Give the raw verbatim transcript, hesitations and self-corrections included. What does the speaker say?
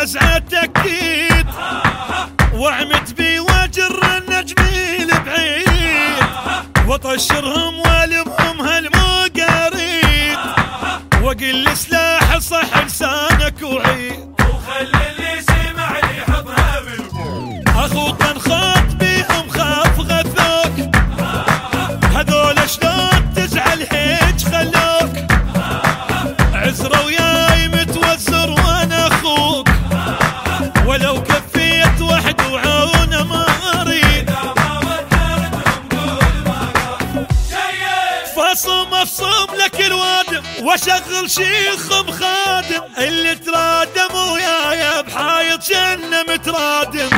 الرزعة تأكيد وعمت بي واجر النجميل بعيد وطشرهم والمهم هالمقاريد وقل سلاح صح لسانك وعيد وخلي اللي سمع لي حضنها بالبوم اخوك انخاط بيهم خاف غثوك هذول شلون تزعل هيج خلوك عزرة وياي متوزر وانا اخوك ولو كفيت وحد وعونه ما اريد فصم افصم لك الوادم واشغل شيخ مخادم اللي ترادم وياي بحايط جنة مترادم